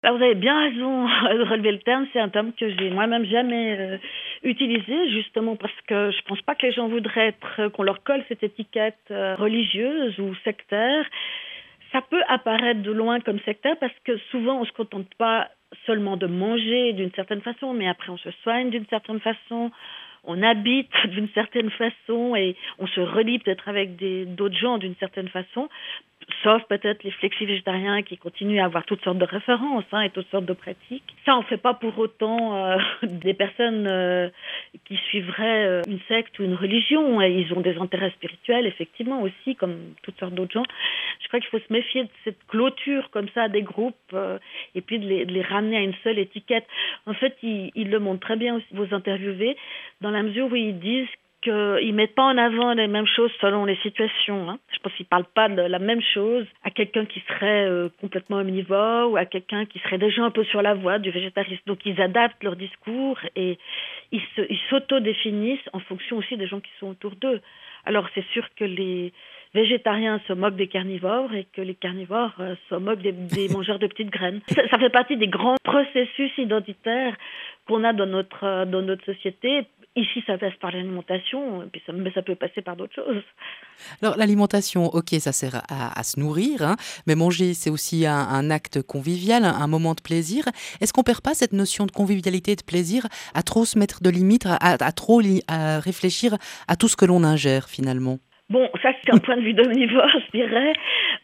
Alors vous avez bien raison de relever le terme, c'est un terme que j'ai moi-même jamais, utilisé justement parce que je pense pas que les gens voudraient qu'on leur colle cette étiquette, religieuse ou sectaire. Ça peut apparaître de loin comme sectaire parce que souvent on se contente pas seulement de manger d'une certaine façon, mais après on se soigne d'une certaine façon, on habite d'une certaine façon et on se relie peut-être avec d'autres gens d'une certaine façon. Sauf peut-être les flexi-végétariens qui continuent à avoir toutes sortes de références et toutes sortes de pratiques. Ça, on ne fait pas pour autant des personnes qui suivraient une secte ou une religion. Et ils ont des intérêts spirituels, effectivement, aussi, comme toutes sortes d'autres gens. Je crois qu'il faut se méfier de cette clôture comme ça des groupes et puis de les ramener à une seule étiquette. En fait, ils le montrent très bien aussi, vos interviewés, dans la mesure où ils disent qu'ils ne mettent pas en avant les mêmes choses selon les situations. Je pense qu'ils ne parlent pas de la même chose à quelqu'un qui serait complètement omnivore ou à quelqu'un qui serait déjà un peu sur la voie du végétarisme. Donc ils adaptent leur discours et ils s'auto-définissent en fonction aussi des gens qui sont autour d'eux. Alors c'est sûr que les végétariens se moquent des carnivores et que les carnivores se moquent des mangeurs de petites graines. Ça fait partie des grands processus identitaires qu'on a dans notre société. Ici, ça passe par l'alimentation, mais ça peut passer par d'autres choses. Alors l'alimentation, ok, ça sert à se nourrir, hein, mais manger, c'est aussi un acte convivial, un moment de plaisir. Est-ce qu'on perd pas cette notion de convivialité et de plaisir à trop se mettre de limites, à réfléchir à tout ce que l'on ingère finalement? Bon, ça c'est un point de vue d'omnivore, je dirais.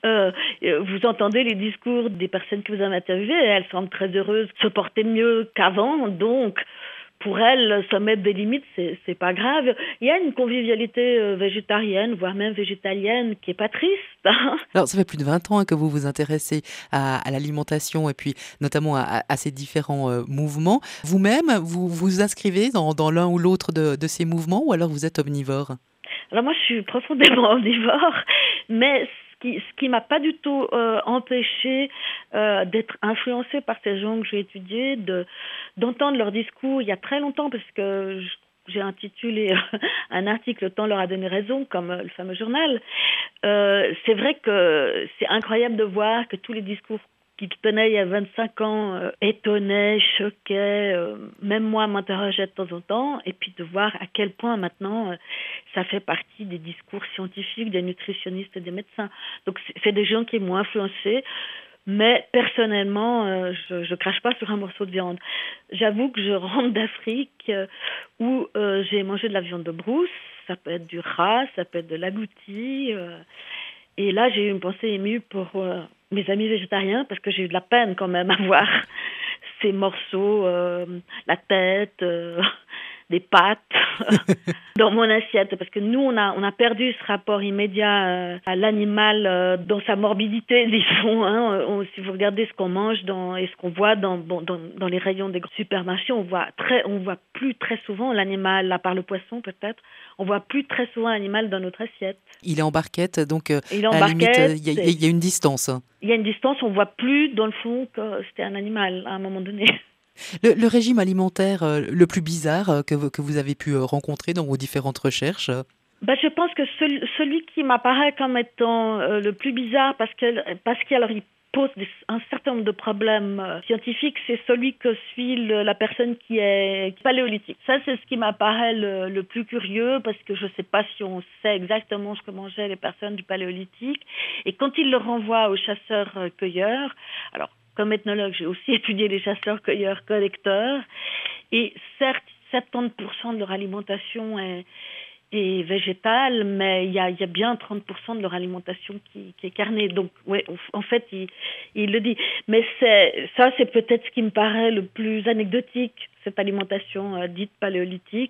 Vous entendez les discours des personnes que vous avez interviewées, elles semblent très heureuses, se porter mieux qu'avant, donc pour elles, se mettre des limites, c'est pas grave. Il y a une convivialité végétarienne, voire même végétalienne, qui est pas triste. Alors ça fait plus de 20 ans, hein, que vous vous intéressez à l'alimentation et puis notamment à ces différents mouvements. Vous-même, vous vous inscrivez dans l'un ou l'autre de ces mouvements ou alors vous êtes omnivore? Alors moi, je suis profondément omnivore, mais ce qui m'a pas du tout empêché d'être influencée par ces gens que j'ai étudiés, d'entendre leurs discours il y a très longtemps, parce que j'ai intitulé un article «Le temps leur a donné raison», comme le fameux journal. C'est vrai que c'est incroyable de voir que tous les discours qu'il tenait il y a 25 ans étonnaient, choquaient, même moi m'interrogeais de temps en temps, et puis de voir à quel point maintenant ça fait partie des discours scientifiques des nutritionnistes et des médecins. Donc c'est des gens qui m'ont influencé, mais personnellement, je crache pas sur un morceau de viande. J'avoue que je rentre d'Afrique où j'ai mangé de la viande de brousse, ça peut être du rat, ça peut être de l'agouti. Et là, j'ai eu une pensée émue pour mes amis végétariens parce que j'ai eu de la peine quand même à voir ces morceaux, la tête, des pattes dans mon assiette. Parce que nous, on a perdu ce rapport immédiat à l'animal dans sa morbidité, disons. Si vous regardez ce qu'on mange et ce qu'on voit dans les rayons des grands supermarchés, on voit plus très souvent l'animal, à part le poisson peut-être, on voit plus très souvent l'animal dans notre assiette. Il est en barquette, donc Il est en à la limite, barquette. il y a une distance, hein. Il y a une distance, on voit plus dans le fond que c'était un animal à un moment donné. Le régime alimentaire le plus bizarre que vous avez pu rencontrer dans vos différentes recherches? Je pense que celui qui m'apparaît comme étant le plus bizarre parce qu'il il pose un certain nombre de problèmes scientifiques, c'est celui que suit la personne qui est paléolithique. Ça, c'est ce qui m'apparaît le plus curieux parce que je ne sais pas si on sait exactement ce que mangeaient les personnes du paléolithique. Et quand il le renvoie aux chasseurs-cueilleurs, alors comme ethnologue, j'ai aussi étudié les chasseurs-cueilleurs-collecteurs, et certes, 70% de leur alimentation est végétale, mais il y a bien 30% de leur alimentation qui est carnée. Donc, ouais, en fait, il le dit. Mais c'est peut-être ce qui me paraît le plus anecdotique, cette alimentation dite paléolithique.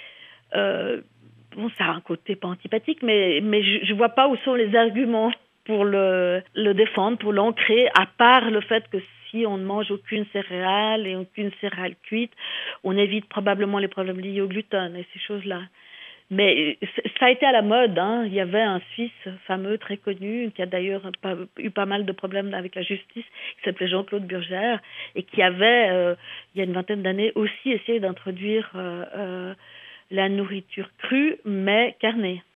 Bon, ça a un côté pas antipathique, mais je vois pas où sont les arguments pour le défendre, pour l'ancrer, à part le fait que si on ne mange aucune céréale et aucune céréale cuite, on évite probablement les problèmes liés au gluten et ces choses-là. Mais ça a été à la mode. Il y avait un Suisse fameux, très connu, qui a d'ailleurs eu pas mal de problèmes avec la justice, qui s'appelait Jean-Claude Burgère, et qui avait, il y a une vingtaine d'années, aussi essayé d'introduire la nourriture crue, mais carnée.